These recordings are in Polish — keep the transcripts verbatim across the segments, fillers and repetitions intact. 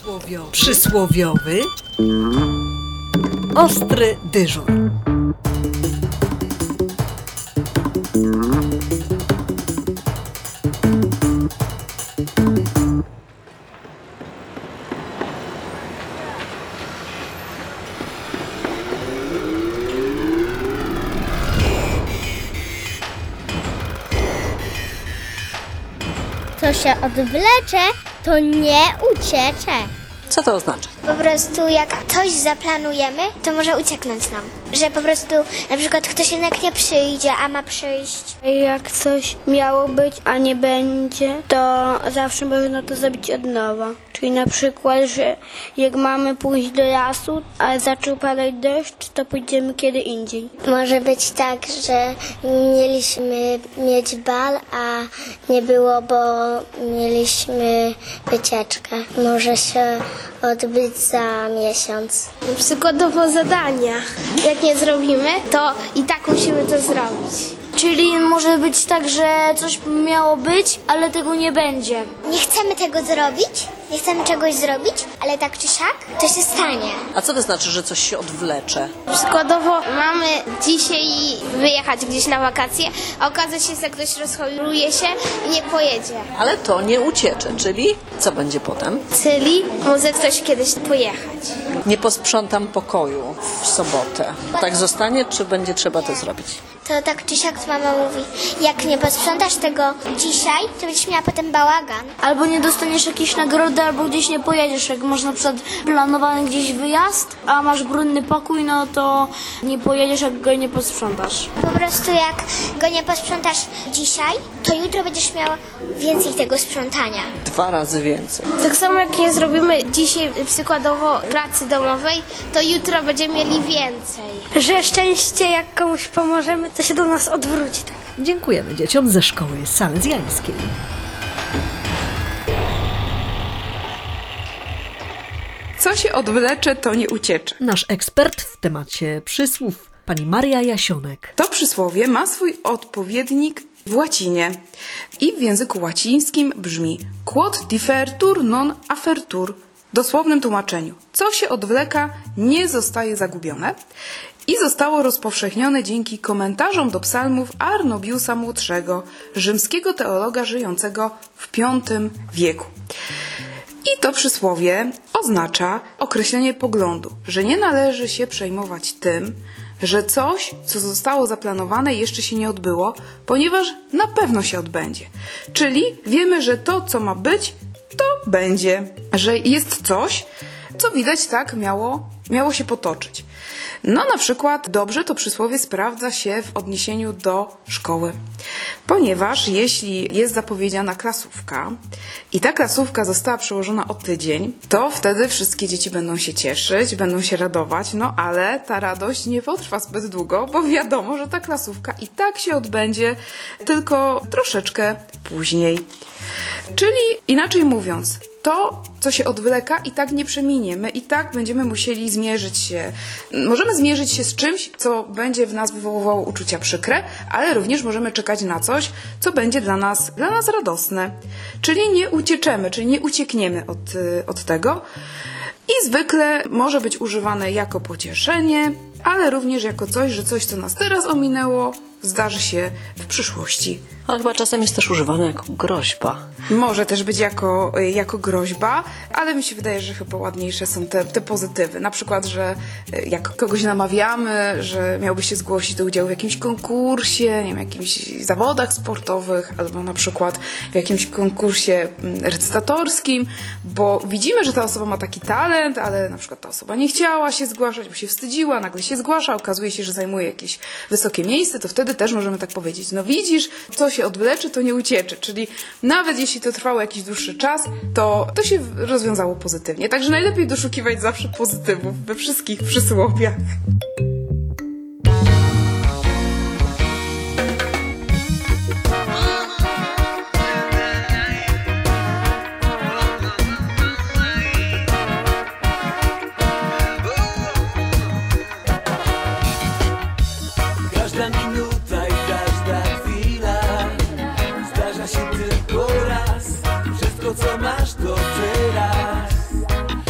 Przysłowiowy. Przysłowiowy. Ostry dyżur. Co się odwlecze, to nie uciecze. Co to oznacza? Po prostu jak coś zaplanujemy, to może ucieknąć nam. Że po prostu na przykład ktoś jednak nie przyjdzie, a ma przyjść. Jak coś miało być, a nie będzie, to zawsze można to zrobić od nowa. Czyli na przykład, że jak mamy pójść do lasu, a zaczął padać deszcz, to pójdziemy kiedy indziej. Może być tak, że mieliśmy mieć bal, a nie było, bo mieliśmy wycieczkę. Może się odbyć za miesiąc. Przykładowo zadania. Jak nie zrobimy, to i tak musimy to zrobić. Czyli może być tak, że coś miało być, ale tego nie będzie. Nie chcemy tego zrobić, nie chcemy czegoś zrobić, ale tak czy siak to się stanie. A co to znaczy, że coś się odwlecze? Przykładowo mamy dzisiaj wyjechać gdzieś na wakacje, a okaże się, że ktoś rozchoruje się i nie pojedzie. Ale to nie uciecze, czyli co będzie potem? Czyli może ktoś kiedyś pojechać. Nie posprzątam pokoju w sobotę. Tak zostanie, czy będzie trzeba to zrobić? To tak czy siak mama mówi, jak nie posprzątasz tego dzisiaj, to będziesz miała potem bałagan. Albo nie dostaniesz jakiejś nagrody, albo gdzieś nie pojedziesz. Jak masz na przykład planowany gdzieś wyjazd, a masz brudny pokój, no to nie pojedziesz, jak go nie posprzątasz. Po prostu jak go nie posprzątasz dzisiaj, to jutro będziesz miała więcej tego sprzątania. Dwa razy więcej. Tak samo jak nie zrobimy dzisiaj przykładowo pracy domowej, to jutro będziemy mieli więcej. Że szczęście, jak komuś pomożemy, to się do nas odwróci. Tak? Dziękujemy dzieciom ze szkoły salezjańskiej. Co się odwlecze, to nie uciecze. Nasz ekspert w temacie przysłów, pani Maria Jasionek. To przysłowie ma swój odpowiednik w łacinie i w języku łacińskim brzmi quod differtur non affertur. W dosłownym tłumaczeniu, co się odwleka, nie zostaje zagubione i zostało rozpowszechnione dzięki komentarzom do psalmów Arnobiusa Młodszego, rzymskiego teologa żyjącego w piątym wieku. I to przysłowie oznacza określenie poglądu, że nie należy się przejmować tym, że coś, co zostało zaplanowane, jeszcze się nie odbyło, ponieważ na pewno się odbędzie. Czyli wiemy, że to, co ma być, to będzie, że jest coś, co widać tak miało, miało się potoczyć. No na przykład dobrze to przysłowie sprawdza się w odniesieniu do szkoły, ponieważ jeśli jest zapowiedziana klasówka i ta klasówka została przełożona o tydzień, to wtedy wszystkie dzieci będą się cieszyć, będą się radować, no ale ta radość nie potrwa zbyt długo, bo wiadomo, że ta klasówka i tak się odbędzie, tylko troszeczkę później. Czyli inaczej mówiąc, to, co się odwleka, i tak nie przeminie. My i tak będziemy musieli zmierzyć się. Możemy zmierzyć się z czymś, co będzie w nas wywoływało uczucia przykre, ale również możemy czekać na coś, co będzie dla nas, dla nas radosne. Czyli nie ucieczemy, czyli nie uciekniemy od, od tego. I zwykle może być używane jako pocieszenie, ale również jako coś, że coś, co nas teraz ominęło, zdarzy się w przyszłości. Ale chyba czasem jest też używane jako groźba. Może też być jako, jako groźba, ale mi się wydaje, że chyba ładniejsze są te, te pozytywy. Na przykład, że jak kogoś namawiamy, że miałby się zgłosić do udziału w jakimś konkursie, nie wiem, jakimś zawodach sportowych, albo na przykład w jakimś konkursie recytatorskim, bo widzimy, że ta osoba ma taki talent, ale na przykład ta osoba nie chciała się zgłaszać, bo się wstydziła, nagle się zgłasza, okazuje się, że zajmuje jakieś wysokie miejsce, to wtedy też możemy tak powiedzieć, no widzisz, co się odwlecze, to nie uciecze, czyli nawet jeśli to trwało jakiś dłuższy czas, to to się rozwiązało pozytywnie. Także najlepiej doszukiwać zawsze pozytywów we wszystkich przysłowiach. Każda minuta i każda chwila zdarza się tylko raz. Wszystko, co masz, to teraz.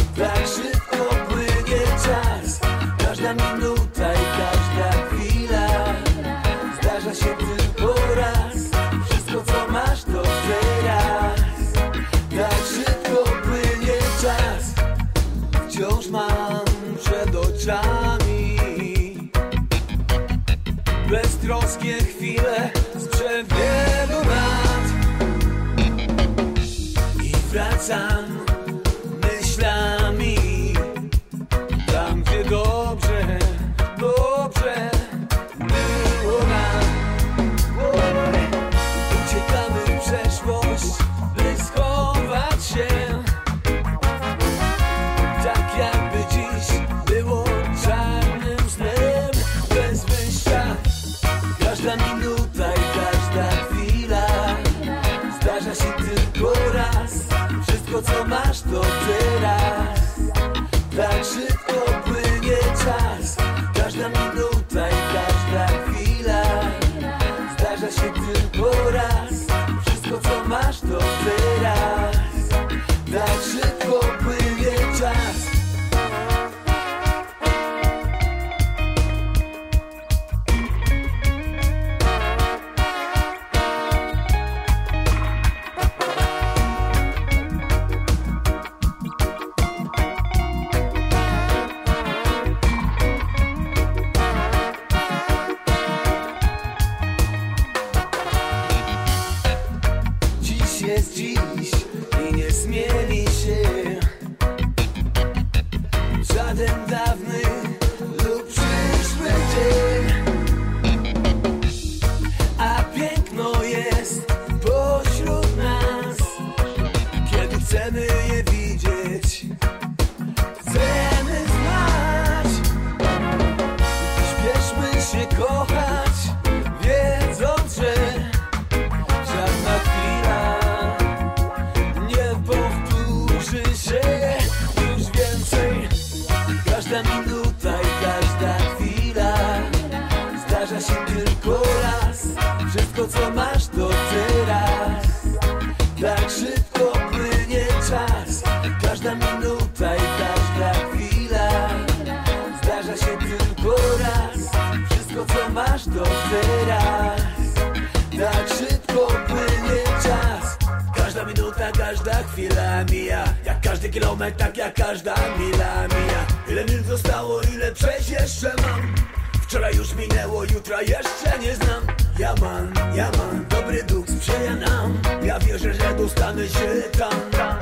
wszystkie chwile sprzed wielu lat i wracam myślami tam, gdzie dobrze, dobrze było nam. Uciekamy w przeszłość, by schować się, tak jakby dziś było czarnym snem bez wyjścia. Każda minuta i każda chwila zdarza się tylko raz. Wszystko co masz to teraz. Tak szybko płynie czas. Każda minuta i każda chwila zdarza się tylko raz. Wszystko co masz to teraz. Tak szybko płynie czas. Dziś jest dziś i nie zmieni się żaden dawny lub przyszły dzień. A piękno jest pośród nas, kiedy chcemy je widzieć, chcemy znać. Śpieszmy się kochać, wiedząc, że żadna chwila nie powtórzy się już więcej. Każda minuta i każda chwila zdarza się tylko raz. Wszystko co masz to teraz. Tak szybko płynie czas. Każda minuta i każda chwila zdarza się tylko raz. Wszystko co masz to teraz. Tak szybko płynie czas. Każda minuta, każda chwila mija, jak każdy kilometr, tak jak każda mila mija. Ile mil zostało, ile przejść jeszcze mam. Wczoraj już minęło, jutra jeszcze nie znam. Ja mam, ja mam, dobry duch sprzyja nam. Ja wierzę, że dostanę się tam.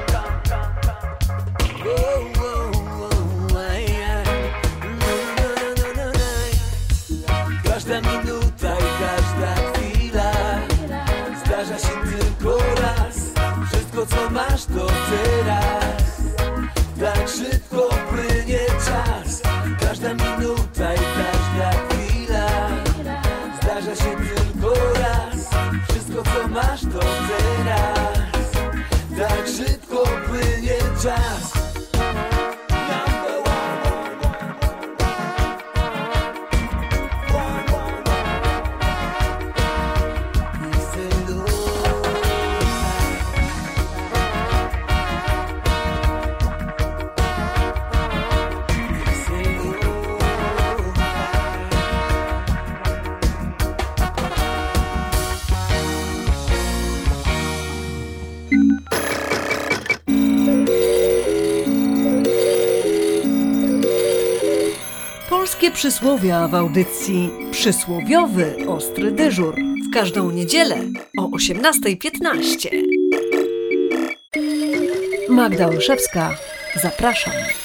Oh, oh, oh, aj, aj. No, no, no, no, no. Każda minuta i każda chwila zdarza się tylko raz. Wszystko co masz to teraz. Tak szybko płynie czas. Każda minuta i każda chwila zdarza się tylko raz. Wszystko co masz to teraz. Tak szybko płynie czas. Number one. One, one, one. It's a long Polskie przysłowia w audycji Przysłowiowy Ostry Dyżur w każdą niedzielę o osiemnasta piętnaście. Magda Olszewska, zapraszam.